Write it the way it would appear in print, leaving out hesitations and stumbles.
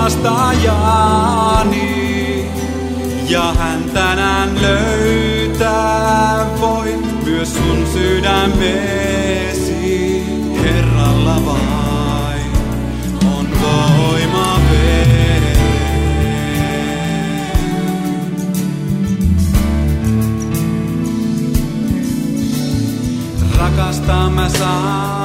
pelastajani. Ja hän tänään löytää voit myös sun sydämesi. Herralla vain on voima vereen. Rakastaa mä saan.